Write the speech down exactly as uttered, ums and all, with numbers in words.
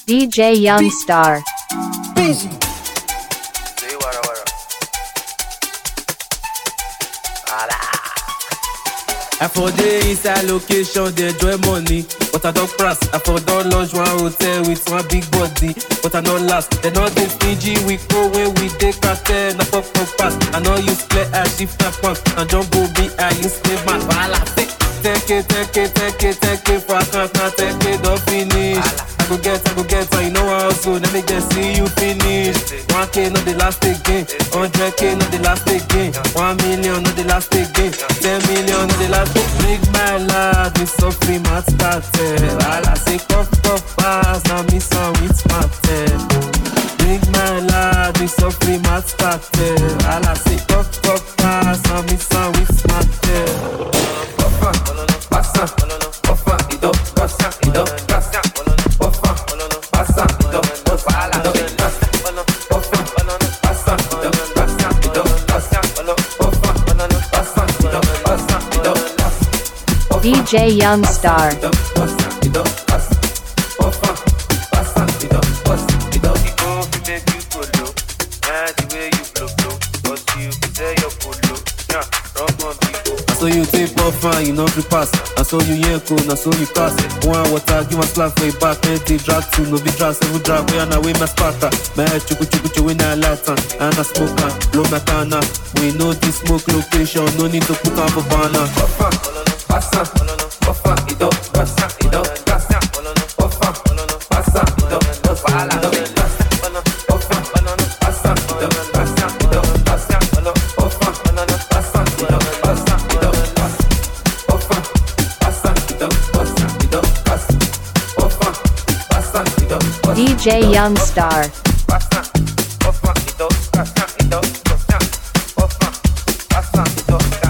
D J Young Star. Busy. I for the inside location, they enjoy money. But I don't press. I for don't launch one hotel with one big body. But I don't last. They not this stingy. We go when we take cartel. Na pop pop pass. I know you clear as shift and pump. And jumbo be I you stay mad. Wala take take it, take it, take it, take it. For account now take it, don't finish. I go get, I go get. So you know how soon. Let me just see you finish. One K not the last again. Hundred K not the last again. One million not the last again. Ten million not the last. Big my lad, me so free mat started. All I say cuff cuff pass, now me son with smarted. Big my lad, me so free mat started. All I say cuff cuff pass, now me son with smarted. Puffa, passa, puffa, ido, passa, ido, passa, puffa, passa, ido, passa, ido, passa, puffa, passa, ido, passa, ido, passa, puffa, passa, ido, passa, ido. D J Young Star. So you take off fine, you know free pass. I saw you here cool, I saw you pass. One water, give my slap for your back. Empty drag two, no be drag, seven drag. We are now with my sparta. My head chuku chuku chuku in a lantern. And I smoke and blow my canna. We know this smoke location, no need to put on for banner. Puffa, passa, puffa, ido, passa, ido, passa. Puffa, passa, ido, passa, ido, passa. Puffa, passa, ido, passa, ido, passa. Puffa, passa, ido, passa, ido, passa. Puffa, passa, ido, passa, ido, passa. Puffa, passa, ido, passa. D J Young Star. Passa, puffa, ido, passa, ido, passa. Puffa, passa, ido, passa.